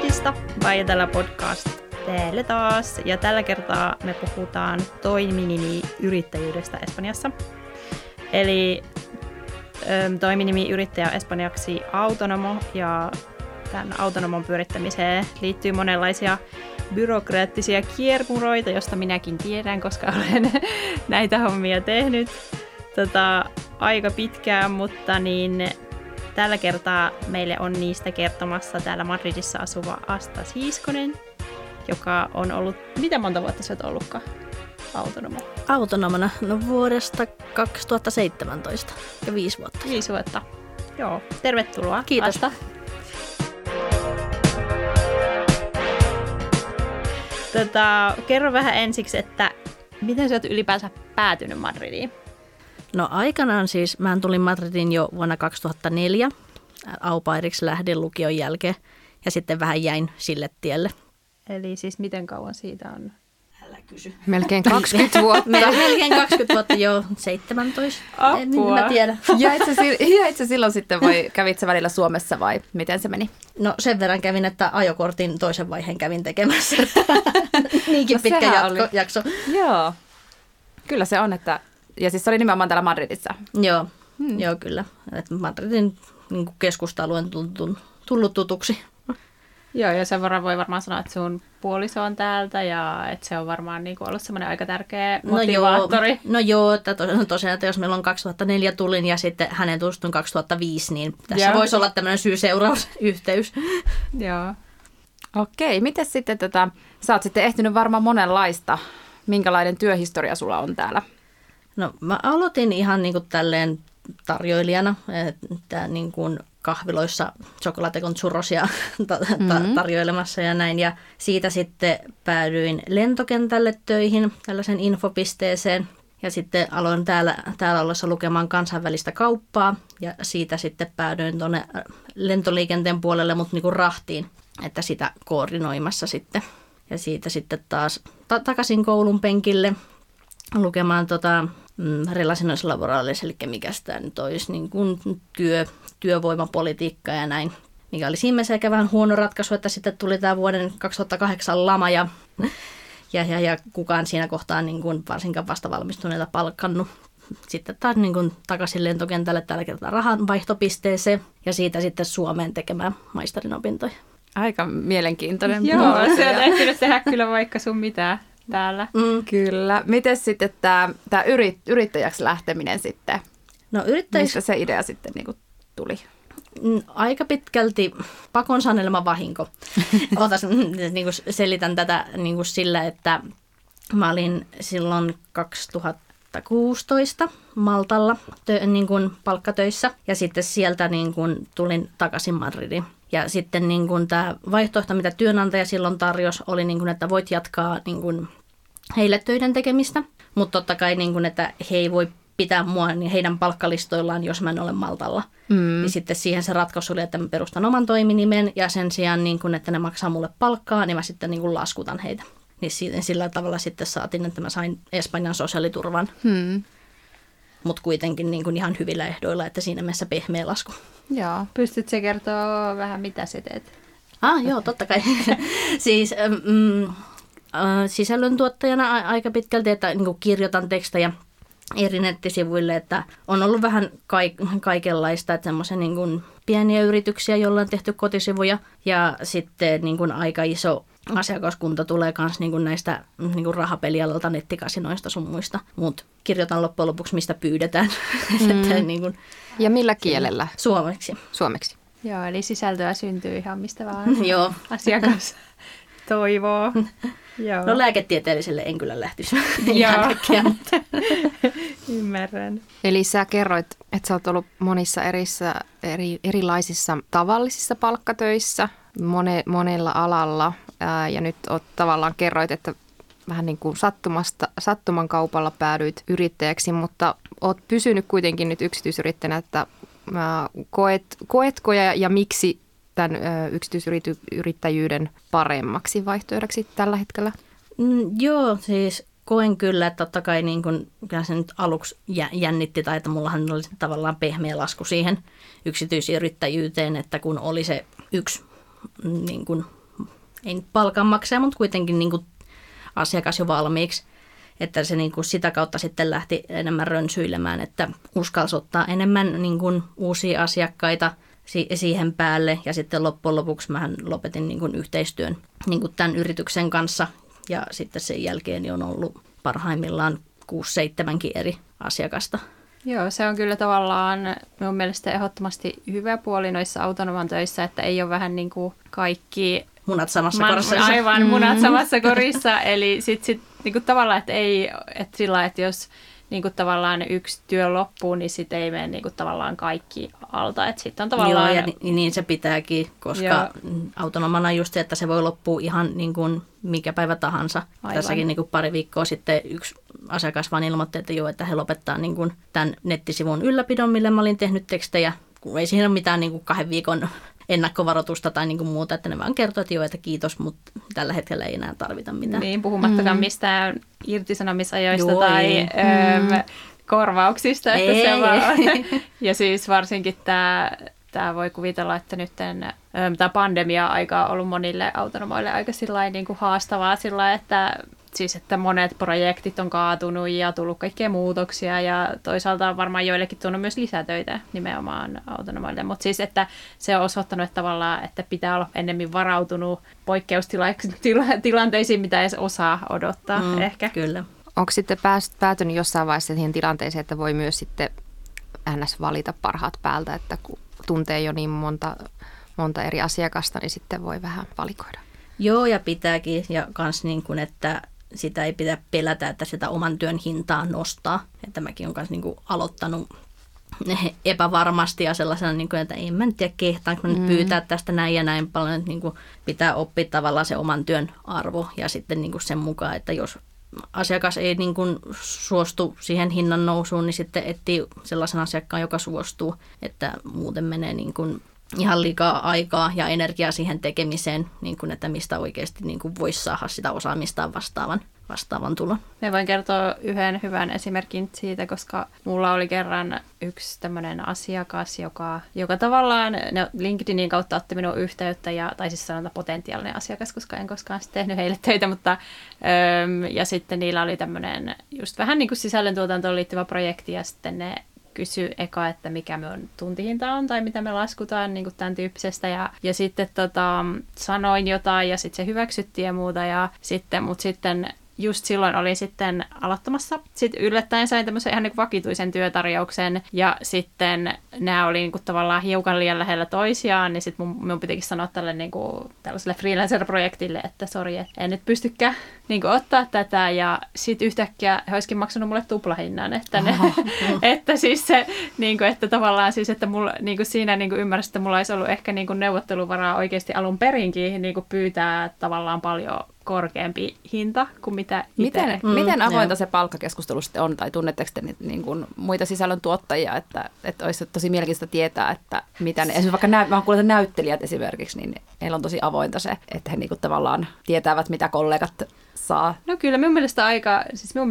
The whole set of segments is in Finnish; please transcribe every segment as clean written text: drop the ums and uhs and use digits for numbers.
Madridista, Vaietella podcast täällä taas. Ja tällä kertaa me puhutaan toiminimiyrittäjyydestä Espanjassa. Eli toiminimiyrittäjä espanjaksi autonomo, ja tämän autonomon pyörittämiseen liittyy monenlaisia byrokraattisia kiermuroita, josta minäkin tiedän, koska olen näitä hommia tehnyt aika pitkään, mutta niin tällä kertaa meille on niistä kertomassa täällä Madridissa asuva Asta Siiskonen, joka on ollut, mitä monta vuotta sä oot ollutkaan autonomona? No vuodesta 2017 ja 5 vuotta. 5 vuotta. Joo, tervetuloa. Kiitos. Asta. Kerro vähän ensiksi, että miten sä oot ylipäänsä päätynyt Madridiin? No aikanaan siis, mä tulin Madridiin jo vuonna 2004. Au pairiksi lähdin lukion jälkeen ja sitten vähän jäin sille tielle. Eli siis miten kauan siitä on? Älä kysy. Melkein 20 vuotta. Melkein 20 vuotta, joo, 17. Apua. Mä tiedä. Jäit sä silloin sitten vai kävit sä välillä Suomessa vai miten se meni? No sen verran kävin, että ajokortin toisen vaiheen kävin tekemässä. Niinkin no, pitkä jakso. Joo, kyllä se on, että ja siis se oli nimenomaan täällä Madridissa. Joo, joo kyllä. Et Madridin niin keskusta-alue on tullut tutuksi. Joo, ja sen verran voi varmaan sanoa, että sun puoliso on täältä ja että se on varmaan niin kuin ollut semmoinen aika tärkeä motivaattori. No joo, että tosiaan, että jos meillä on 2004 tulin ja sitten hänen tutustuin 2005, niin tässä voisi olla tämmöinen syy-seurausyhteys. Joo. Okei, miten sitten sä oot sitten ehtinyt varmaan monenlaista. Minkälainen työhistoria sulla on täällä? No mä aloitin ihan niin kuin tälleen tarjoilijana, että niin kuin kahviloissa chocolate con churrosia tarjoilemassa ja näin. Ja siitä sitten päädyin lentokentälle töihin, tällaisen infopisteeseen. Ja sitten aloin täällä ollessa lukemaan kansainvälistä kauppaa ja siitä sitten päädyin tuonne lentoliikenteen puolelle, mutta niin kuin rahtiin, että sitä koordinoimassa sitten. Ja siitä sitten taas takaisin koulun penkille lukemaan relaciones laborales, eli mikä sitä nyt olisi, niin kuin työvoimapolitiikka ja näin. Mikä oli siinä mielessä ehkä vähän huono ratkaisu, että sitten tuli tämä vuoden 2008 lama ja kukaan siinä kohtaa niin kuin varsinkaan vasta valmistuneita palkkannut. Sitten taas niin kuin takaisin lentokentälle tällä kertaa rahanvaihtopisteeseen ja siitä sitten Suomeen tekemään maisterin opintoja. Aika mielenkiintoinen. Joo, se on ehtinyt tehdä kyllä vaikka sun mitään täällä. Kyllä. Miten sitten tämä yrittäjäksi lähteminen sitten? No mistä se idea sitten niin kuin tuli? Aika pitkälti pakon sanelema vahinko. Niin kuin selitän tätä niin kuin sillä, että mä olin silloin 2016 Maltalla niin kuin palkkatöissä ja sitten sieltä niin kuin tulin takaisin Madridiin. Ja sitten niin kuin tämä vaihtoehto, mitä työnantaja silloin tarjosi, oli, niin kuin, että voit jatkaa niin kuin heille töiden tekemistä, mutta totta kai, niin kuin, että he ei voi pitää mua niin heidän palkkalistoillaan, jos mä en ole Maltalla. Niin sitten siihen se ratkaisu oli, että mä perustan oman toiminimen ja sen sijaan, niin kuin, että ne maksaa mulle palkkaa, niin mä sitten niin kuin laskutan heitä. Niin sillä tavalla sitten saatiin, että mä sain Espanjan sosiaaliturvan, mutta kuitenkin niin kuin ihan hyvillä ehdoilla, että siinä mielessä pehmeä lasku. Joo. Pystytkö kertoa vähän, mitä sä teet? Joo, totta kai. Siis sisällöntuottajana aika pitkälti, että niin kuin kirjoitan tekstejä eri nettisivuille, että on ollut vähän kaikenlaista, että semmoisia niin kuin pieniä yrityksiä, joilla on tehty kotisivuja ja sitten niin kuin aika iso asiakaskunta tulee myös niin kuin näistä niin kuin rahapelialalta, nettikasinoista sun muista, mutta kirjoitan loppujen lopuksi, mistä pyydetään. Että, niin kuin, ja millä kielellä? Suomeksi. Joo, eli sisältöä syntyy ihan mistä vaan Joo. Asiakas toivoo. Joo. No lääketieteelliselle en kyllä lähtisi ihan kaikkea, mutta ymmärrän. Eli sä kerroit, että sä oot ollut monissa erilaisissa tavallisissa palkkatöissä, monella alalla ja nyt tavallaan kerroit, että vähän niin kuin sattuman kaupalla päädyit yrittäjäksi, mutta oot pysynyt kuitenkin nyt yksityisyrittäjänä, että koetko ja miksi tämän yksityisyrittäjyyden paremmaksi vaihtoehdoksi tällä hetkellä? Joo, siis koen kyllä, että totta kai niin kun, kyllä se nyt aluksi jännitti tai että mullahan oli tavallaan pehmeä lasku siihen yksityisyrittäjyyteen, että kun oli se yksi niin kun ei nyt palkanmaksaja, mutta kuitenkin niin kuin asiakas jo valmiiksi. Että se niin kuin sitä kautta sitten lähti enemmän rönsyilemään, että uskalsi ottaa enemmän niin kuin uusia asiakkaita siihen päälle. Ja sitten loppujen lopuksi mähän lopetin niin kuin yhteistyön niin kuin tämän yrityksen kanssa. Ja sitten sen jälkeen on ollut parhaimmillaan 6-7 eri asiakasta. Joo, se on kyllä tavallaan minun mielestä ehdottomasti hyvä puoli noissa autonoman töissä, että ei ole vähän niin kuin kaikki munat samassa korissa. Aivan, munat samassa korissa. Eli sitten niin kuin tavallaan, että ei, että sillä että jos niin kuin tavallaan yksi työ loppuu, niin sitten ei mene niin kuin tavallaan kaikki alta. Että sitten on tavallaan... Joo, ja niin se pitääkin, koska autonomana just se, että se voi loppua ihan niin kuin mikä päivä tahansa. Aivan. Tässäkin niin kuin pari viikkoa sitten yksi asiakas vaan ilmoitti, että joo, että he lopettaa niin kuin tämän nettisivun ylläpidon, mille mä olin tehnyt tekstejä. Kun ei siihen ole mitään niin kuin 2 viikon ennakkovaroitusta tai niin kuin muuta, että ne vaan kertoo, että joo, että kiitos, mutta tällä hetkellä ei enää tarvita mitään. Niin, puhumattakaan mistään irtisanomisajoista tai korvauksista. Että se vaan on. Ja siis varsinkin tämä voi kuvitella, että nyt tämä pandemia-aika on ollut monille autonomoille aika niin kuin haastavaa sillä, että monet projektit on kaatunut ja tullut kaikkea muutoksia ja toisaalta on varmaan joillekin tullut myös lisätöitä nimenomaan autonomoille. Mutta siis, että se on osoittanut, että tavallaan, että pitää olla enemmän varautunut poikkeustilanteisiin, mitä edes osaa odottaa ehkä. Kyllä. Onko sitten päätynyt jossain vaiheessa siihen tilanteeseen, että voi myös sitten ns. Valita parhaat päältä, että kun tuntee jo niin monta eri asiakasta, niin sitten voi vähän valikoida? Joo, ja pitääkin. Ja kans niin kuin, että sitä ei pidä pelätä, että sitä oman työn hintaa nostaa. Että mäkin olen myös niin kuin aloittanut epävarmasti ja sellaisena, niin kuin, että en mä nyt tiedä kehtaanko nyt pyytää tästä näin ja näin paljon. Että niin kuin pitää oppia tavallaan se oman työn arvo ja sitten niin kuin sen mukaan, että jos asiakas ei niin kuin suostu siihen hinnan nousuun, niin sitten etsii sellaisen asiakkaan, joka suostuu, että muuten menee niin kuin ihan liikaa aikaa ja energiaa siihen tekemiseen, niin kuin, että mistä oikeasti niin kuin voisi saada sitä osaamistaan vastaavan tulon. Me voin kertoa yhden hyvän esimerkin siitä, koska mulla oli kerran yksi tämmöinen asiakas, joka tavallaan LinkedInin kautta otti minun yhteyttä, tai siis sanotaan potentiaalinen asiakas, koska en koskaan tehnyt heille töitä, mutta ja sitten niillä oli tämmöinen just vähän niin kuin sisällöntuotantoon liittyvä projekti, ja sitten ne kysyi eka, että mikä minun tuntihinta on tai mitä me laskutaan niin kuin tämän tyyppisestä. Ja sitten sanoin jotain ja sitten se hyväksyttiin ja muuta. Mutta sitten just silloin olin sitten aloittamassa. Sitten yllättäen sain tämmöisen ihan niin kuin vakituisen työtarjouksen ja sitten nämä oli niin kuin tavallaan hiukan liian lähellä toisiaan. Niin sitten minun pitikin sanoa tällaiselle freelancer-projektille, että sori, että en nyt pystykään niin kuin ottaa tätä. Ja sitten yhtäkkiä he olisikin maksanut mulle tuplahinnan. Että siis se, niin kuin, että tavallaan siis, että mulla, niin kuin siinä niin kuin ymmärrys, että mulla olisi ollut ehkä niin kuin neuvotteluvaraa oikeasti alun perinkin niin kuin pyytää tavallaan paljon korkeampi hinta kuin mitä itse. Miten avointa se palkkakeskustelu sitten on, tai tunnetteko te niin kuin muita sisällöntuottajia, että olisi tosi mielenkiintoista tietää, että mitä ne, esimerkiksi vaikka mä oon kuullut näyttelijät esimerkiksi, niin heillä on tosi avointa se, että he niin kuin tavallaan tietävät, mitä kollegat saa. No kyllä, minun mielestä aika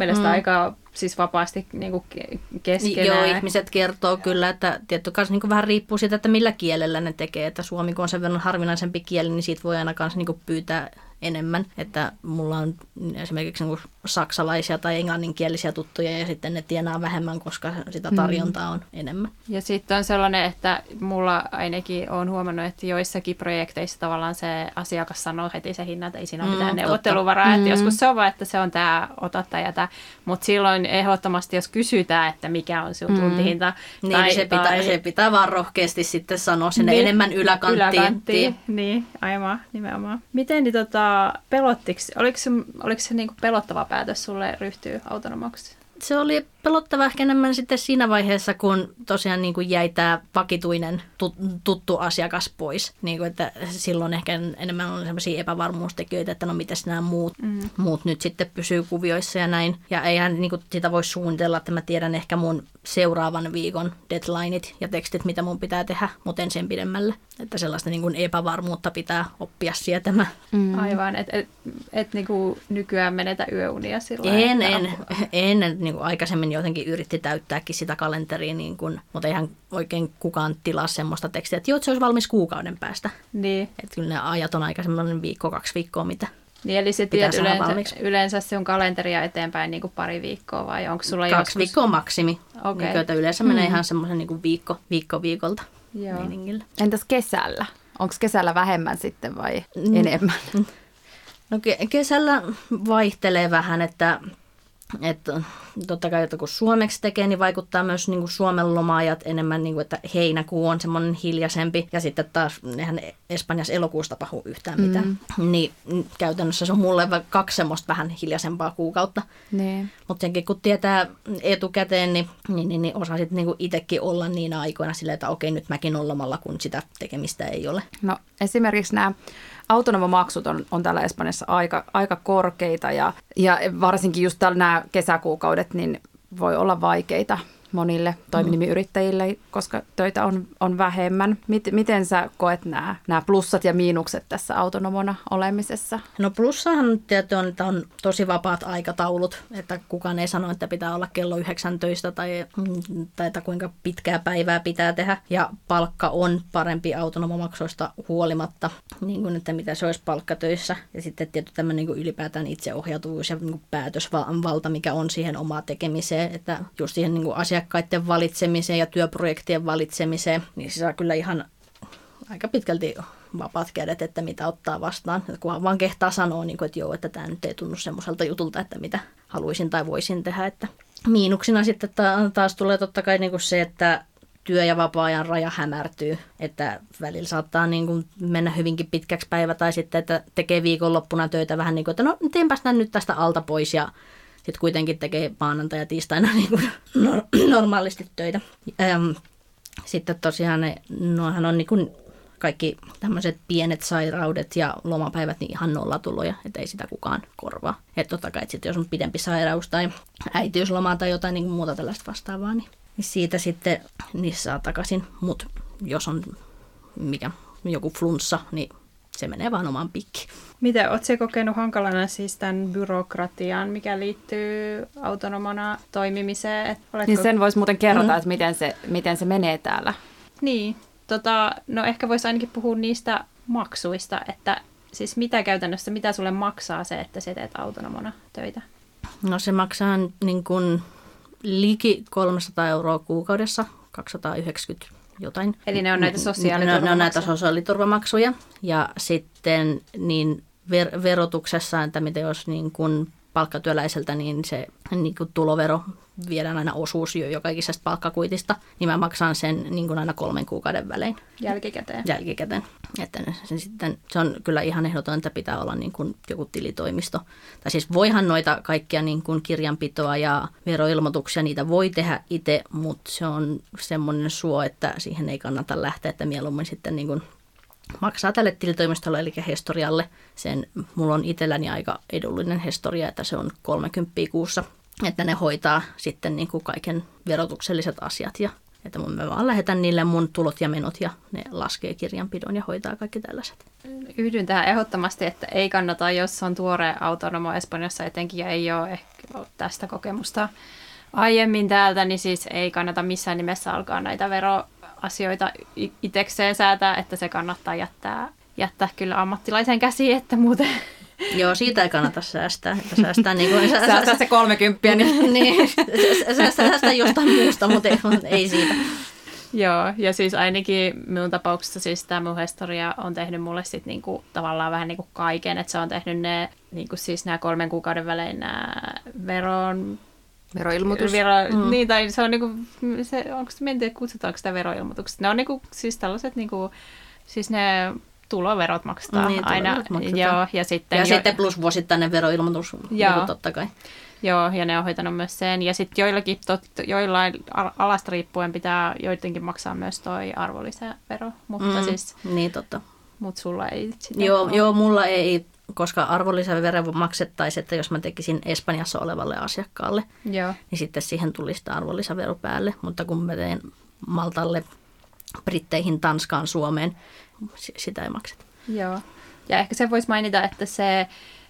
vapaasti niin kuin keskenään. Joo, ihmiset kertoo kyllä, että tietty kanssa niin kuin vähän riippuu siitä, että millä kielellä ne tekee, että suomi kun on sen verran harvinaisempi kieli, niin siitä voi aina kanssa niin kuin pyytää enemmän, että mulla on esimerkiksi niin kuin saksalaisia tai englanninkielisiä tuttuja ja sitten ne tienaa vähemmän, koska sitä tarjontaa on enemmän. Ja sitten on sellainen, että mulla ainakin on huomannut, että joissakin projekteissa tavallaan se asiakas sanoo heti se hinnan, että ei siinä ole mitään neuvotteluvaraa, että joskus se on vaan, että se on tämä ota tai jätä, mutta silloin ehdottomasti, jos kysytään, että mikä on sinun tuntihinta. Niin se pitää vaan rohkeasti sitten sanoa sinne enemmän yläkanttiin. Niin, aivan, nimenomaan. Miten pelottiko, oliko se niinku pelottava päätös sulle ryhtyä autonomaksi? Se oli pelottava ehkä enemmän sitten siinä vaiheessa, kun tosiaan niin kuin jäi tämä vakituinen tuttu asiakas pois. Niin kuin, että silloin ehkä enemmän on sellaisia epävarmuustekijöitä, että no mitäs nämä muut nyt sitten pysyy kuvioissa ja näin. Ja eihän niin kuin sitä voi suunnitella, että mä tiedän ehkä mun seuraavan viikon deadlineit ja tekstit, mitä mun pitää tehdä, mutta en sen pidemmälle. Että sellaista niin kuin epävarmuutta pitää oppia sietämään. Aivan, et niin kuin nykyään menetä yöunia silloin. En niin kuin aikaisemmin aikaisemmin jotenkin yritti täyttääkin sitä kalenteria, niin kun, mutta eihän oikein kukaan tilaa semmoista tekstiä, että joo, se olisi valmis kuukauden päästä. Niin. Että kyllä ne ajat on aika semmoinen 1-2 viikkoa, mitä niin, eli sä tiedät yleensä sun kalenteria eteenpäin niin kuin pari viikkoa vai onko sulla 2 viikkoa maksimi. Okay. Niin, yleensä menee ihan semmoisen niin viikko viikolta meiningillä. Entäs kesällä? Onko kesällä vähemmän sitten vai enemmän? No kesällä vaihtelee vähän, että totta kai, että kun suomeksi tekee, niin vaikuttaa myös niin kuin Suomen loma-ajat enemmän, niin kuin, että heinäkuu on semmoinen hiljaisempi. Ja sitten taas eihän Espanjassa elokuussa tapahdu yhtään mitään. Niin käytännössä se on mulle 2 semmoista vähän hiljaisempaa kuukautta. Niin. Mutta senkin kun tietää etukäteen, niin osaa sitten niin itsekin olla niinä aikoina silleen, että okei, nyt mäkin olen lomalla, kun sitä tekemistä ei ole. No esimerkiksi nämä autonomomaksut on täällä Espanjassa aika korkeita ja varsinkin just täällä nämä kesäkuukaudet niin voi olla vaikeita monille toiminimiyrittäjille, koska töitä on vähemmän. Miten sä koet nämä plussat ja miinukset tässä autonomona olemisessa? No plussahan tietysti on, että on tosi vapaat aikataulut, että kukaan ei sano, että pitää olla kello 19 tai että kuinka pitkää päivää pitää tehdä. Ja palkka on parempi autonomomaksuista huolimatta, niin kuin, että mitä se olisi palkkatöissä. Ja sitten tietysti tämmöinen niin kuin ylipäätään itseohjautuvuus ja niin kuin päätösvalta, mikä on siihen omaa tekemiseen, että just siihen niin kuin asiakkaiden valitsemiseen ja työprojektien valitsemiseen, niin se saa kyllä ihan aika pitkälti vapaat kädet, että mitä ottaa vastaan. Että kunhan vaan kehtaa sanoa, niin kuin, että joo, että tämä nyt ei tunnu semmoiselta jutulta, että mitä haluaisin tai voisin tehdä. Että miinuksina sitten taas tulee totta kai niin kuin se, että työ- ja vapaa-ajan raja hämärtyy, että välillä saattaa niin kuin mennä hyvinkin pitkäksi päivä tai sitten, että tekee viikonloppuna töitä vähän niin kuin, että no teenpäs nyt tästä alta pois ja sitten kuitenkin tekee maanantai ja tiistaina niin kuin normaalisti töitä. Sitten tosiaan noinhan on niin kuin kaikki tämmöiset pienet sairaudet ja lomapäivät niin ihan nollatuloja, että ei sitä kukaan korvaa. Että totta kai, että sit jos on pidempi sairaus tai äitiysloma tai jotain niin kuin muuta tällaista vastaavaa, niin siitä sitten niissä saa takaisin. Mutta jos on joku flunssa, niin se menee vaan omaan pikkiin. Miten oletko kokenut hankalana siis tämän byrokratian, mikä liittyy autonomona toimimiseen? Niin sen voisi muuten kerrota, että miten se menee täällä. Niin, no ehkä voisi ainakin puhua niistä maksuista, että siis mitä sulle maksaa se, että sä teet autonomona töitä? No se maksaa niin kuin liki 300 € kuukaudessa, 290 jotain. Eli ne on näitä sosiaaliturvamaksuja? Ne on näitä sosiaaliturvamaksuja ja sitten niin verotuksessa, että miten jos niin kuin palkkatyöläiseltä, niin se niin kuin tulovero viedään aina osuus joka ikisesta palkkakuitista, niin mä maksan sen niin kuin aina 3 kuukauden välein. Jälkikäteen. Että se on kyllä ihan ehdoton, että pitää olla niin kuin joku tilitoimisto. Tai siis voihan noita kaikkia niin kuin kirjanpitoa ja veroilmoituksia, niitä voi tehdä itse, mutta se on semmoinen suo, että siihen ei kannata lähteä, että mieluummin sitten niin kuin maksaa tälle tilitoimistolle, eli Hestorialle. Mulla on itselläni aika edullinen Hestoria, että se on 30 kuussa, että ne hoitaa sitten niin kuin kaiken verotukselliset asiat. Ja että mä vaan lähetän niille mun tulot ja menot ja ne laskee kirjanpidon ja hoitaa kaikki tällaiset. Yhdyn tähän ehdottomasti, että ei kannata, jos on tuore autonomo Espanjassa etenkin ja ei ole ehkä tästä kokemusta aiemmin täältä, niin siis ei kannata missään nimessä alkaa näitä veroasioita itsekseen säätää, että se kannattaa jättää kyllä ammattilaisen käsiin, että muuten... Joo, siitä ei kannata säästää. Että säästää niin kuin, säästää se 30, niin säästää jostain muusta, mutta ei siitä. Joo, ja siis ainakin minun tapauksessa siis tämä mun Hestoria on tehnyt mulle sitten niinku, tavallaan vähän niinku kaiken, että se on tehnyt ne, niinku siis nämä 3 kuukauden välein nämä veroilmoitus. Niin, tai se on niinku, kutsutaanko sitä veroilmoitukset? Ne on niinku, siis tällaiset niinku, siis ne tuloverot maksetaan niin, aina. Joo, ja sitten plus vuosittainen veroilmoitus, totta kai. Joo, ja ne on hoitanut myös sen. Ja sitten joillain alasta riippuen pitää joidenkin maksaa myös toi arvonlisävero, mutta siis... Niin, totta. Mutta sulla ei sitä Joo, mulla ei, koska arvonlisävero maksettaisiin, että jos mä tekisin Espanjassa olevalle asiakkaalle, joo, niin sitten siihen tuli sitä arvonlisävero päälle. Mutta kun mä teen Maltalle, Britteihin, Tanskaan, Suomeen, sitä ei makseta. Joo, ja ehkä se voisi mainita, että se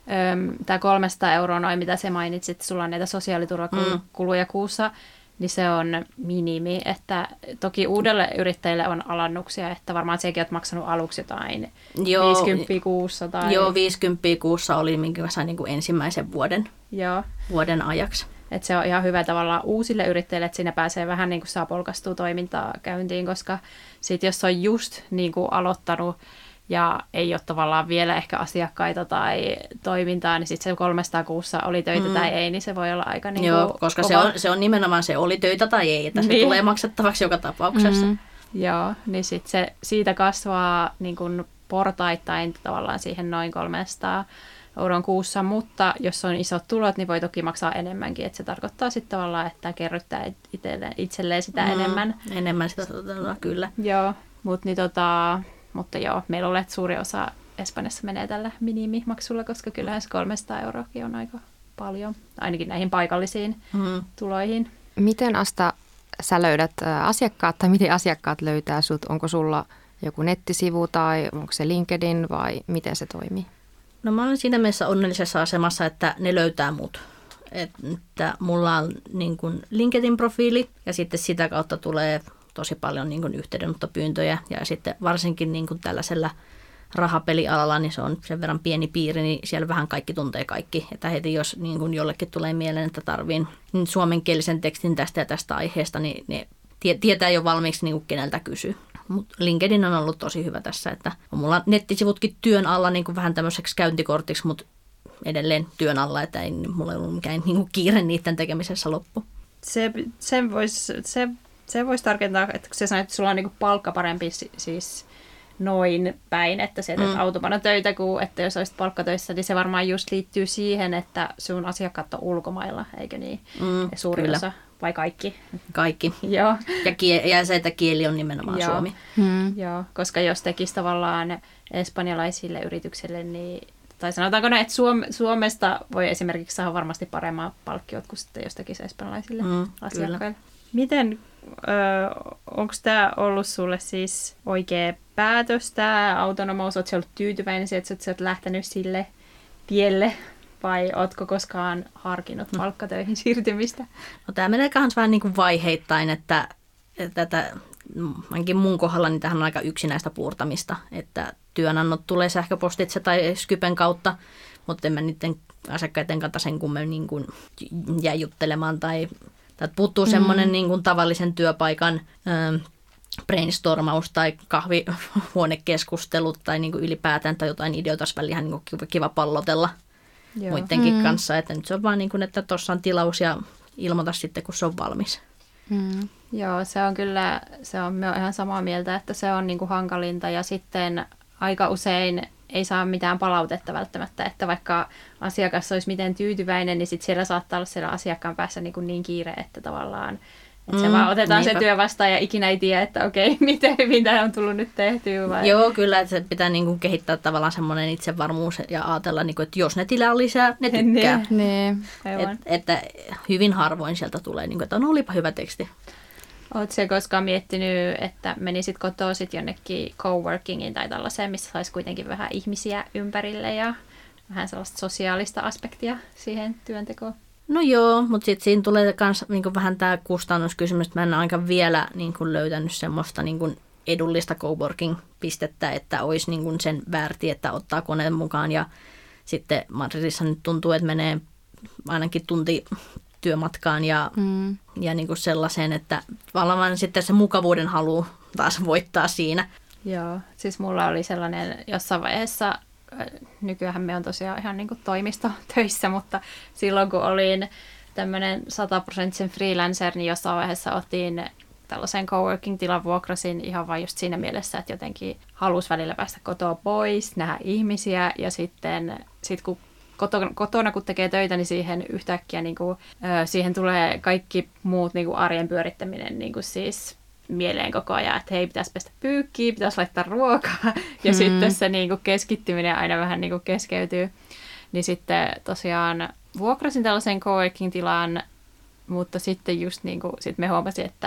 tämä 300 euroa, noin mitä se mainitsit, sulla on näitä sosiaaliturvakuluja kuussa, niin se on minimi. Että toki uudelle yrittäjille on alannuksia, että varmaan sekin olet maksanut aluksi jotain 50 kuussa. Tai... Joo, 50 kuussa oli, minkä mä sain niin kuin ensimmäisen vuoden ajaksi. Että se on ihan hyvä tavallaan uusille yrittäjille, että siinä pääsee vähän niin kuin saa polkastua toimintaa käyntiin, koska sit jos on just niin kuin aloittanut ja ei ole tavallaan vielä ehkä asiakkaita tai toimintaa, niin sitten se 300 kuussa oli töitä tai ei, niin se voi olla aika niin kuin Joo, koska se on nimenomaan se oli töitä tai ei, että se tulee maksettavaksi joka tapauksessa. Joo, niin sitten se siitä kasvaa niin kuin portaittain tavallaan siihen noin 300 euron kuussa, mutta jos on isot tulot, niin voi toki maksaa enemmänkin, että se tarkoittaa sitten tavallaan, että kerryttää itselleen sitä enemmän. Enemmän sitä kyllä. Joo, mutta joo, meillä on suuri osa Espanjassa menee tällä minimimaksulla, koska kyllähän se 300 euroakin on aika paljon, ainakin näihin paikallisiin tuloihin. Miten Asta sä löydät asiakkaat, tai miten asiakkaat löytää sut? Onko sulla joku nettisivu tai onko se LinkedIn vai miten se toimii? No mä olen siinä mielessä onnellisessa asemassa, että ne löytää mut. Että mulla on niin kuin LinkedIn-profiili ja sitten sitä kautta tulee tosi paljon niin kuin yhteydenottopyyntöjä ja sitten varsinkin niin kuin tällaisella rahapelialalla, niin se on sen verran pieni piiri, niin siellä vähän kaikki tuntee kaikki. Että heti jos niin kuin jollekin tulee mieleen, että tarviin suomenkielisen tekstin tästä ja tästä aiheesta, niin ne tietää jo valmiiksi niin kuin keneltä kysyy. Mutta LinkedIn on ollut tosi hyvä tässä, että on mulla nettisivutkin työn alla niin kuin vähän tämmöiseksi käyntikortiksi, mutta edelleen työn alla, että ei mulla ollut mikään niin kuin kiire niiden tekemisessä loppu. Se voisi tarkentaa, että kun sä sanoit, että sulla on niin kuin palkka parempi siis noin päin, että sä teet automana töitä, kuin että jos olisit palkkatöissä, niin se varmaan just liittyy siihen, että sun asiakkaat on ulkomailla, eikö niin? Suurin osa. Vai kaikki? Kaikki. Joo. Ja se, että kieli on nimenomaan suomi. Joo, koska jos tekisi tavallaan espanjalaisille yrityksille, niin, tai sanotaanko näin, että Suomesta voi esimerkiksi saada varmasti paremmat palkkiot kuin sitten jos tekisi espanjalaisille asiakkaille. Miten, onko tämä ollut sulle siis oikea päätös, tämä autonomous? Oletko ollut tyytyväinen siihen, että sä oot lähtenyt sille tielle? Vai ootko koskaan harkinnut palkkatöihin siirtymistä? No tämä menee myös vähän niin kuin vaiheittain, että ainakin mun kohdalla niin tähän on aika yksinäistä puurtamista, että työnannot tulee sähköpostitse tai Skypen kautta, mutta en mä niiden asiakkaiden kanssa sen kummemmin niin kuin jää juttelemaan tai puuttuu semmoinen niin kuin tavallisen työpaikan brainstormaus tai kahvihuonekeskustelut tai niin kuin ylipäätään tai jotain idiotas väliä niin kuin kiva pallotella. Joo. Muidenkin kanssa, että nyt se on vaan niin kuin, että tuossa on tilaus ja ilmoita sitten, kun se on valmis. Joo, se on kyllä, mä oon ihan samaa mieltä, että se on niin kuin hankalinta ja sitten aika usein ei saa mitään palautetta välttämättä, että vaikka asiakas olisi miten tyytyväinen, niin sitten siellä saattaa olla siellä asiakkaan päässä niin kiire, että tavallaan että se vaan otetaan se työ vastaan ja ikinä ei tiedä, että okei, miten hyvin tämä on tullut nyt tehtyä. Vai? Joo, kyllä, että se pitää niin kuin kehittää tavallaan semmoinen itsevarmuus ja ajatella, niin kuin, että jos ne tilaa lisää, ne tykkää. Että hyvin harvoin sieltä tulee, niin kuin, että olipa hyvä teksti. Oletko se koskaan miettinyt, että menisit kotoa sit jonnekin coworkingiin tai tällaiseen, missä saisi kuitenkin vähän ihmisiä ympärille ja vähän sellaista sosiaalista aspektia siihen työntekoon? No joo, mutta sitten siinä tulee myös niin vähän tämä kustannuskysymys, että mä en aika vielä niin löytänyt semmoista niin edullista coworking-pistettä, että olisi niin sen väärti, että ottaa koneen mukaan. Ja sitten Madridissa nyt tuntuu, että menee ainakin tunti työmatkaan ja niin sellaiseen, että vallan sitten se mukavuuden halu taas voittaa siinä. Joo, siis mulla oli sellainen jossain vaiheessa, nykyään me on tosiaan ihan niin kuin toimistotöissä, mutta silloin kun olin tämmöinen 100% freelancer, niin jossain vaiheessa otin tällaisen coworking-tilan, vuokrasin ihan vain just siinä mielessä, että jotenkin halusi välillä päästä kotoa pois, nähdä ihmisiä ja sitten kun kotona kun tekee töitä, niin siihen yhtäkkiä niin kuin, siihen tulee kaikki muut niin kuin arjen pyörittäminen niin kuin siis mieleen koko ajan, että hei, pitäisi pestä pyykkiä, pitäisi laittaa ruokaa ja sitten se niin kuin keskittyminen aina vähän niin kuin keskeytyy. Niin sitten tosiaan vuokrasin tällaisen coworking-tilan, mutta sitten just niin kuin, sit me huomasin, että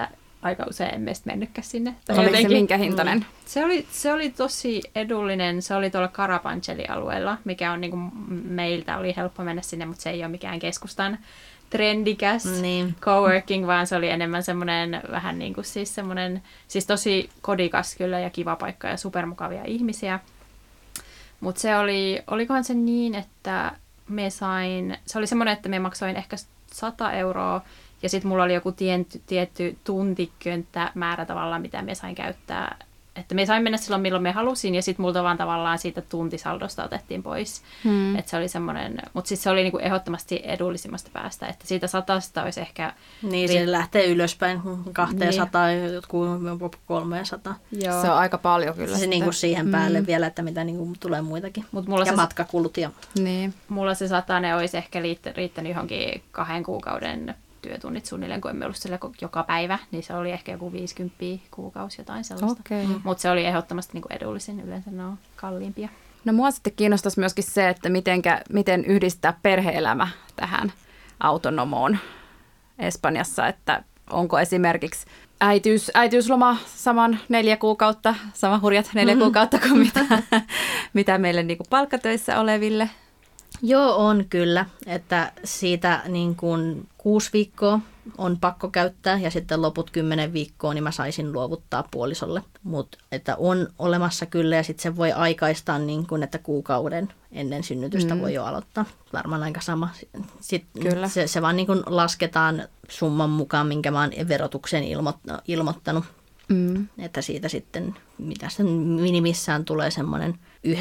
aika usein emme sitten mennytkään sinne. Oliko se minkä hintainen? Se oli tosi edullinen. Se oli tuolla Karapancheli-alueella, mikä on niin kuin, meiltä oli helppo mennä sinne, mutta se ei ole mikään keskustan trendikäs coworking, vaan se oli enemmän semmoinen vähän niin kuin siis tosi kodikas kyllä ja kiva paikka ja supermukavia ihmisiä. Mutta olikohan se niin, että se oli semmoinen, että me maksoin ehkä 100 euroa ja sitten mulla oli joku tietty tuntikönttämäärä tavallaan, mitä me sain käyttää. Että me sain mennä silloin, milloin me halusin, ja sitten multa vaan tavallaan siitä tuntisaldosta otettiin pois. Että se oli semmoinen, mutta siis se oli niinku ehdottomasti edullisimmasta päästä, että siitä 100 olisi ehkä... Niin, se lähtee ylöspäin 200, niin. Jotkut 300. Joo. Se on aika paljon kyllä. Se niinku siihen päälle vielä, että mitä niinku tulee muitakin. Ja matkakulut. Niin. Mulla se 100 olisi ehkä riittänyt johonkin 2 kuukauden työtunnit suunnilleen, kun emme ollut siellä joka päivä, niin se oli ehkä joku 50 kuukausi, jotain sellaista. Okay. Mutta se oli ehdottomasti niin kuin edullisin, yleensä ne on kalliimpia. No mua sitten kiinnostaisi myöskin se, että miten yhdistää perhe-elämä tähän autonomoon Espanjassa, että onko esimerkiksi äitiysloma saman 4 kuukautta, sama hurjat 4 kuukautta kuin mitä meille niin kuin palkkatöissä oleville. Joo, on kyllä, että siitä niin kuin 6 viikkoa on pakko käyttää ja sitten loput 10 viikkoa niin mä saisin luovuttaa puolisolle. Mutta että on olemassa kyllä ja sitten se voi aikaistaa niin kuin, että kuukauden ennen synnytystä voi jo aloittaa. Varmaan aika sama. Sitten se vaan niin kuin lasketaan summan mukaan, minkä mä oon verotukseen ilmoittanut. Että siitä sitten, mitä sen minimissään tulee semmoinen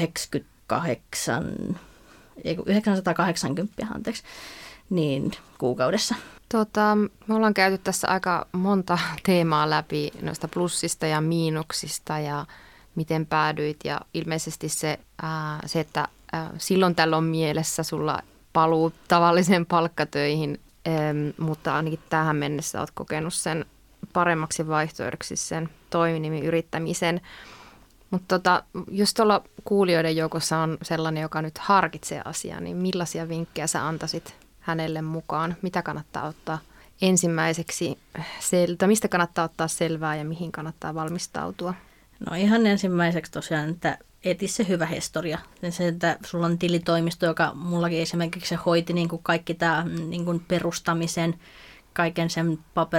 980, niin kuukaudessa. Me ollaan käyty tässä aika monta teemaa läpi noista plussista ja miinuksista ja miten päädyit. Ja ilmeisesti se että silloin tällä on mielessä sulla paluu tavalliseen palkkatöihin, mutta ainakin tähän mennessä olet kokenut sen paremmaksi vaihtoehdoksi sen toiminimiyrittämisen. Mutta jos tuolla kuulijoiden joukossa on sellainen, joka nyt harkitsee asiaa, niin millaisia vinkkejä sä antaisit hänelle mukaan? Mitä kannattaa ottaa ensimmäiseksi mistä kannattaa ottaa selvää ja mihin kannattaa valmistautua? No ihan ensimmäiseksi tosiaan, että eti se hyvä historia. Se, että sulla on tilitoimisto, joka mullakin esimerkiksi se hoiti niin kuin kaikki tämä niin kuin perustamisen, kaiken sen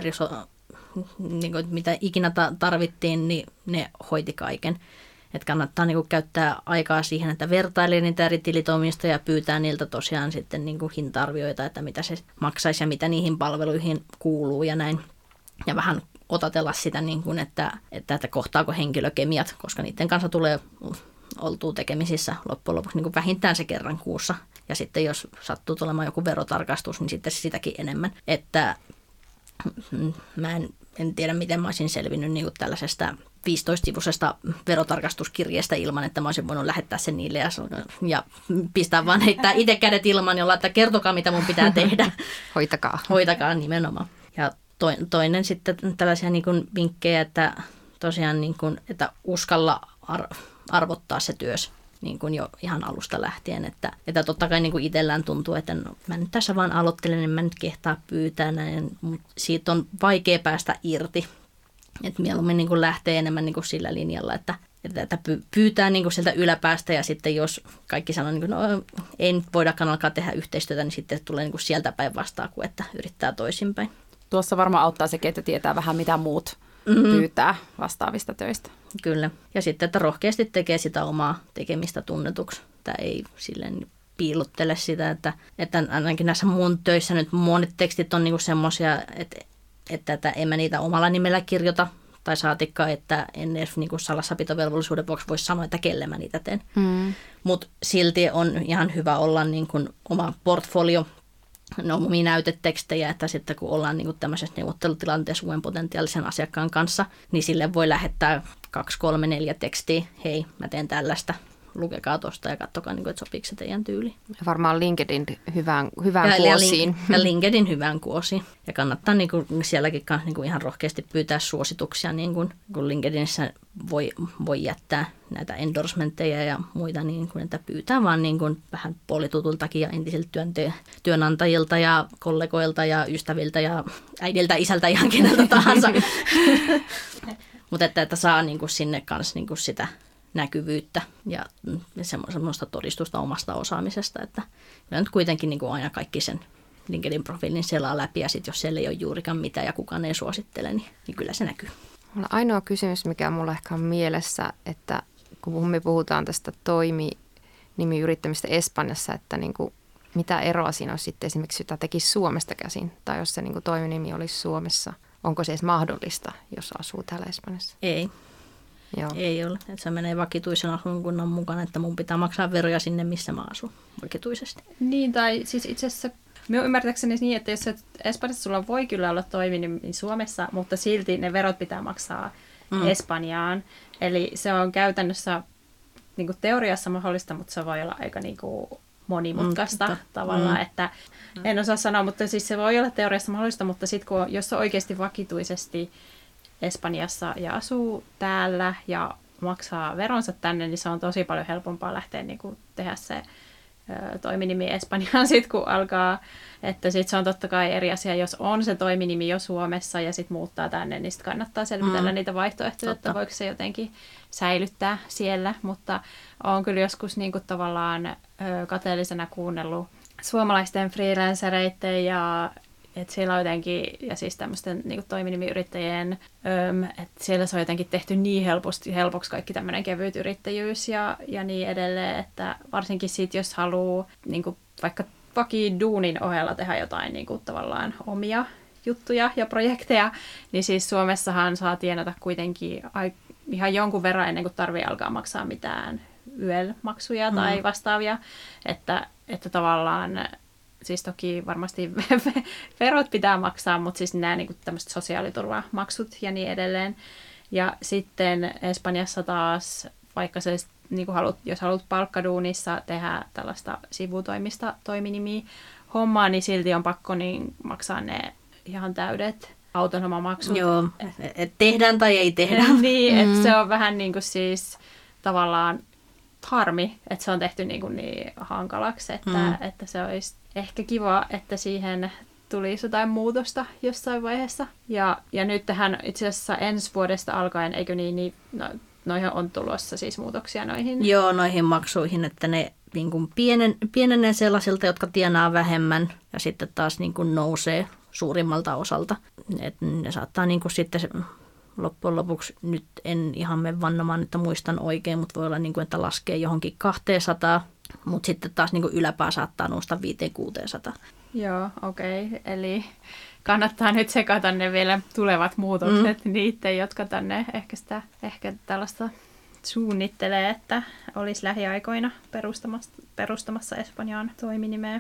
niin kuin, mitä ikinä tarvittiin, niin ne hoiti kaiken. Että kannattaa niin kuin käyttää aikaa siihen, että vertailee niitä eri tilitoimistoja ja pyytää niiltä tosiaan sitten niin kuin hinta-arvioita, että mitä se maksaisi ja mitä niihin palveluihin kuuluu ja näin. Ja vähän otatella sitä, niin kuin, että kohtaako henkilökemiat, koska niiden kanssa tulee oltua tekemisissä loppujen lopuksi niin kuin vähintään se kerran kuussa. Ja sitten jos sattuu tulemaan joku verotarkastus, niin sitten sitäkin enemmän. Että mä en tiedä, miten mä olisin selvinnyt niin kuin tällaisesta 15-sivuisesta verotarkastuskirjeestä ilman, että mä olisin voinut lähettää sen niille ja pistää vaan heittää itse kädet ilman, jolla että kertokaa, mitä mun pitää tehdä. Hoitakaa nimenomaan. Ja toinen sitten tällaisia niin kuin vinkkejä, että tosiaan niin kuin, että uskalla arvottaa se työs niin kuin jo ihan alusta lähtien. Että totta kai niin kuin itsellään tuntuu, että no, mä nyt tässä vaan aloittelen, niin mä nyt kehtaa pyytää näin, mutta siitä on vaikea päästä irti. Että mieluummin niin kuin lähtee enemmän niin kuin sillä linjalla, että pyytää niin kuin sieltä yläpäästä ja sitten jos kaikki sanoo, niin kuin, no ei nyt voidakaan alkaa tehdä yhteistyötä, niin sitten tulee niin kuin sieltä päin vastaan, kuin että yrittää toisinpäin. Tuossa varmaan auttaa sekin, että tietää vähän mitä muut pyytää vastaavista töistä. Kyllä. Ja sitten, että rohkeasti tekee sitä omaa tekemistä tunnetuksi. Että ei silleen piilottele sitä, että ainakin näissä mun töissä nyt monet tekstit on niinku semmoisia, että en mä niitä omalla nimellä kirjoita. Tai saatikka, että en edes niinku salassapitovelvollisuuden vuoksi voi sanoa, että kelle mä niitä teen. Mutta silti on ihan hyvä olla niinku oma portfolio. No omia näytetekstejä, että sitten kun ollaan niin kuin tämmöisessä neuvottelutilanteessa uuden potentiaalisen asiakkaan kanssa, niin sille voi lähettää 2, 3, 4 tekstiä. Hei, mä teen tällaista. Lukekaa tuosta ja katsokaa, niin kuin, että sopiiko se teidän tyyliin. Varmaan LinkedIn hyvään kuosiin. Ja LinkedIn hyvään kuosiin. Ja kannattaa niin kuin sielläkin niin kuin ihan rohkeasti pyytää suosituksia. Niin kuin LinkedInissä voi jättää näitä endorsementteja ja muita, niin kuin, että pyytää vaan niin kuin vähän puolitutultakin ja entisiltä työnantajilta ja kollegoilta ja ystäviltä ja äidiltä, isältä, ihan keneltä tahansa. Mutta että saa niin kuin sinne kanssa niin kuin sitä näkyvyyttä ja semmoista todistusta omasta osaamisesta, että nyt kuitenkin niin kuin aina kaikki sen LinkedIn-profiilin selaa läpi ja sitten jos siellä ei ole juurikaan mitään ja kukaan ei suosittele, niin kyllä se näkyy. Ainoa kysymys, mikä mulla ehkä on mielessä, että kun me puhutaan tästä toiminimiyrittämistä Espanjassa, että niin kuin, mitä eroa siinä olisi sitten esimerkiksi sitä tekisi Suomesta käsin, tai jos se niin kuin toiminimi olisi Suomessa, onko se edes mahdollista, jos asuu täällä Espanjassa? Ei. Joo. Ei ole. Että se menee vakituisen asuinkunnan mukana, että mun pitää maksaa veroja sinne, missä mä asun vakituisesti. Niin, tai siis itse asiassa minun ymmärtääkseni niin, että jos Espanjassa sulla voi kyllä olla toiminimi Suomessa, mutta silti ne verot pitää maksaa Espanjaan. Eli se on käytännössä niin kuin teoriassa mahdollista, mutta se voi olla aika niin kuin monimutkaista tavallaan, että en osaa sanoa, mutta siis se voi olla teoriassa mahdollista, mutta sitten jos on oikeasti vakituisesti Espanjassa ja asuu täällä ja maksaa veronsa tänne, niin se on tosi paljon helpompaa lähteä niin kuin tehdä se toiminimi Espanjaan sitten, kun alkaa. Että sitten se on totta kai eri asia, jos on se toiminimi jo Suomessa ja sitten muuttaa tänne, niin sitten kannattaa selvitellä niitä vaihtoehtoja, että voiko se jotenkin säilyttää siellä. Mutta olen kyllä joskus niin kuin tavallaan kateellisena kuunnellut suomalaisten freelancereiden ja että siellä on jotenkin, ja siis tämmöisten niin toiminimiyrittäjien, että siellä se on jotenkin tehty niin helpoksi kaikki tämmöinen kevyt yrittäjyys ja niin edelleen, että varsinkin sitten, jos haluaa niin kuin vaikka duunin ohella tehdä jotain niin kuin tavallaan omia juttuja ja projekteja, niin siis Suomessahan saa tienata kuitenkin ihan jonkun verran ennen kuin tarvitsee alkaa maksaa mitään YEL-maksuja tai vastaavia, että tavallaan siis toki varmasti verot pitää maksaa, mutta siis nämä niin tämmöiset sosiaaliturvamaksut ja niin edelleen. Ja sitten Espanjassa taas, vaikka se, niin jos haluat palkkaduunissa tehdä tällaista sivutoimista toiminimiä hommaa, niin silti on pakko niin maksaa ne ihan täydet autonomamaksut. Joo, että tehdään tai ei tehdä. Niin, että se on vähän niin kuin siis tavallaan harmi, että se on tehty niin hankalaksi, että se olisi ehkä kiva, että siihen tulisi jotain muutosta jossain vaiheessa. Ja nyt tähän itse asiassa ensi vuodesta alkaen, eikö niin noihin on tulossa siis muutoksia noihin? Joo, noihin maksuihin, että ne niin kuin pienenee sellaisilta, jotka tienaa vähemmän ja sitten taas niin kuin nousee suurimmalta osalta. Et ne saattaa niin kuin sitten loppujen lopuksi, nyt en ihan mene vannomaan, että muistan oikein, mutta voi olla, niin kuin, että laskee johonkin 200, mutta sitten taas niin kuin yläpää saattaa nousta 500-600. Joo, okei. Eli kannattaa nyt sekata ne vielä tulevat muutokset niitä, jotka tänne ehkä tällaista suunnittelee, että olisi lähiaikoina perustamassa Espanjaan toiminimeä.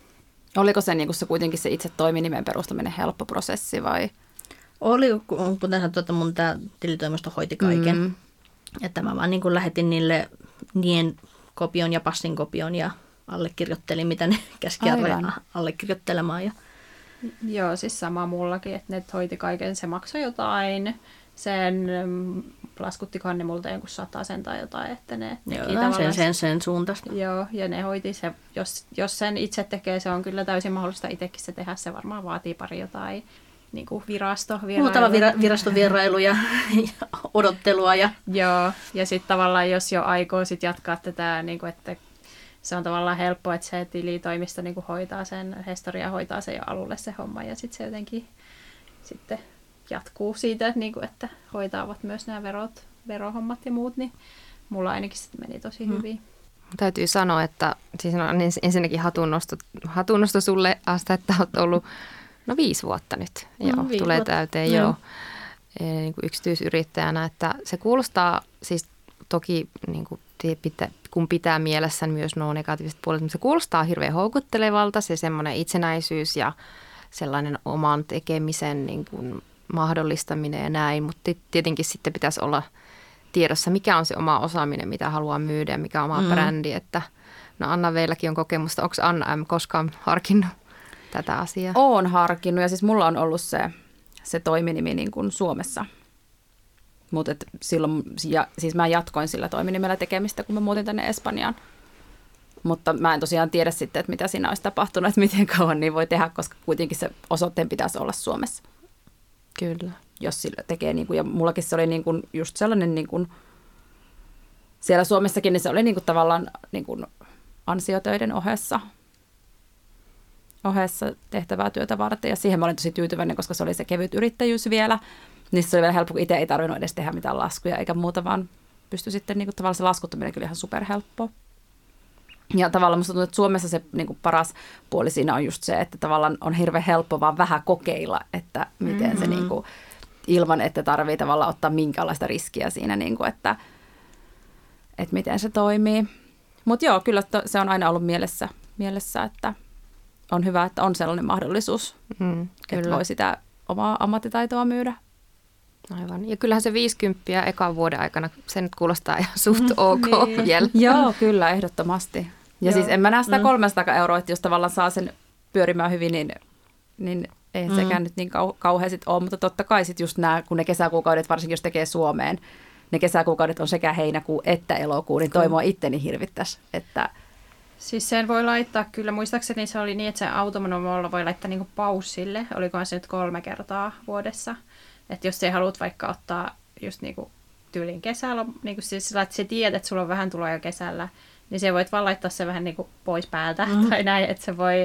Oliko se, niin kuin se kuitenkin se itse toiminimen perustaminen helppo prosessi vai? Oli, kuten sanottu, että mun tämä tilitoimisto hoiti kaiken. Että mä vaan niin kuin lähetin niille nien kopion ja passin kopion ja allekirjoittelin, mitä ne käski allekirjoittelemaan. Joo, siis sama mullakin, että ne hoiti kaiken. Se maksoi jotain. Sen laskuttikohan ne multa jonkun 100 tai jotain, että ne teki tavallaan sen suuntaista. Joo, ja ne hoiti se, jos sen itse tekee, se on kyllä täysin mahdollista itsekin se tehdä. Se varmaan vaatii pari jotain niin kuin virastovierailuja. Muutama virastovierailuja ja odottelua. Joo, ja sitten tavallaan jos jo aikoo sit jatkaa tätä, niin kuin, että se on tavallaan helppo, että se tilitoimisto niin kuin hoitaa sen, Hestoria hoitaa sen jo alulle se homma, ja sitten se jotenkin sitten jatkuu siitä, niin kuin, että hoitaavat myös nämä verohommat ja muut, niin mulla ainakin sitten meni tosi hyvin. Täytyy sanoa, että siis ensinnäkin hatunnosto sulle, Asta, että olet ollut 5 vuotta nyt. Joo, 5 tulee vuotta. täyteen joo. Niin kuin yksityisyrittäjänä, että se kuulostaa siis toki niin kuin kun pitää mielessä myös nuo negatiiviset puolet, mutta se kuulostaa hirveän houkuttelevalta, se semmoinen itsenäisyys ja sellainen oman tekemisen niin kuin mahdollistaminen ja näin, mutta tietenkin sitten pitäisi olla tiedossa, mikä on se oma osaaminen, mitä haluaa myydä ja mikä on oma brändi, että no Anna Veilläkin on kokemusta, onko Anna M koskaan harkinnut tätä asiaa? Oon harkinnut ja siis mulla on ollut se toiminimi niin kuin Suomessa Mutta silloin, siis mä jatkoin sillä toiminimellä tekemistä, kun mä muutin tänne Espanjaan. Mutta mä en tosiaan tiedä sitten, että mitä siinä olisi tapahtunut, että miten kauan niin voi tehdä, koska kuitenkin se osoitteen pitäisi olla Suomessa. Kyllä. Jos sillä tekee, niin kuin, ja mullakin se oli niin kuin, just sellainen, niin kuin, siellä Suomessakin, niin se oli niin kuin, tavallaan niin kuin, ansiotöiden ohessa tehtävää työtä varten. Ja siihen mä olin tosi tyytyväinen, koska se oli se kevyt yrittäjyys vielä. Niin se oli vielä helppo, kun itse ei tarvinnut edes tehdä mitään laskuja eikä muuta, vaan pystyi sitten niin kuin, tavallaan se laskuttaminen kyllä ihan superhelppoa. Ja tavallaan musta tuntuu, että Suomessa se niin kuin paras puoli siinä on just se, että tavallaan on hirveän helppo vaan vähän kokeilla, että miten se niin kuin, ilman, että tarvii tavallaan ottaa minkäänlaista riskiä siinä, niin kuin, että miten se toimii. Mutta joo, kyllä se on aina ollut mielessä, että on hyvä, että on sellainen mahdollisuus, että voi sitä omaa ammattitaitoa myydä. Aivan. Ja kyllähän se 50 ekan vuoden aikana, se nyt kuulostaa ihan suht ok vielä. Joo, kyllä, ehdottomasti. Ja siis en mä näe sitä 300 €, että jos tavallaan saa sen pyörimään hyvin, niin ei sekään nyt niin kauhean sit ole. Mutta totta kai sitten just nämä, kun ne kesäkuukaudet, varsinkin jos tekee Suomeen, ne kesäkuukaudet on sekä heinäkuu että elokuu, niin toi mua itteni hirvittäisi. Että siis sen voi laittaa, kyllä muistaakseni se oli niin, että se autonomolla voi laittaa niinku paussille, olikohan se nyt 3 kertaa vuodessa. Että jos sä haluat vaikka ottaa just niinku tyylin kesällä, niinku siis että sä tiedät, että sulla on vähän tuloja kesällä, niin sä voit vaan laittaa se vähän niinku pois päältä tai näin, että se voi,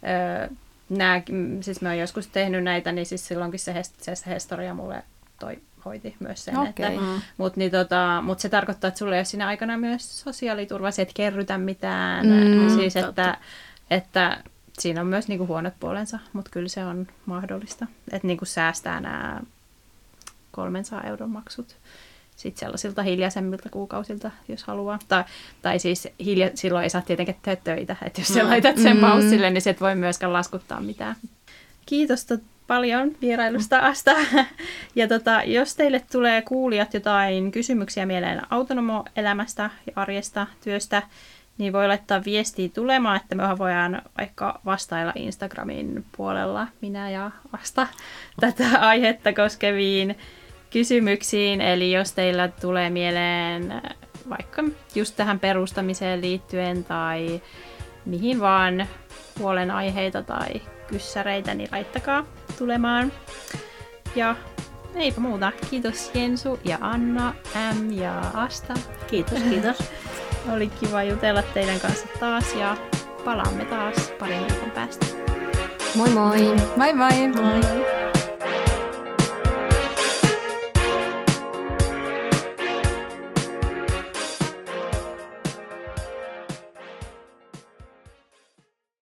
siis mä oon joskus tehnyt näitä, niin siis silloinkin se Hestoria mulle hoiti myös sen, mutta mut se tarkoittaa, että sulla ei ole siinä aikana myös sosiaaliturva, se et kerrytä mitään, siis että siinä on myös niinku huonot puolensa, mutta kyllä se on mahdollista, että niinku säästää nämä 300 € maksut sitten sellaisilta hiljaisemmilta kuukausilta, jos haluaa. Tai siis silloin ei saa tietenkään tehdä töitä, että jos sä laitat sen paussille, niin se et voi myöskään laskuttaa mitään. Kiitos paljon vierailusta, Asta. Ja jos teille tulee kuulijat jotain kysymyksiä mieleen autonomo-elämästä ja arjesta, työstä, niin voi laittaa viestiä tulemaan, että me voidaan vaikka vastailla Instagramin puolella, minä ja Asta, tätä aihetta koskeviin kysymyksiin. Eli jos teillä tulee mieleen vaikka just tähän perustamiseen liittyen tai mihin vaan huolenaiheita tai kyssäreitä, niin laittakaa tulemaan. Ja eipä muuta. Kiitos Jensu ja Anna, M ja Asta. Kiitos. Oli kiva jutella teidän kanssa taas ja palaamme taas parin viikon päästä. Moi moi! Moi moi! Moi.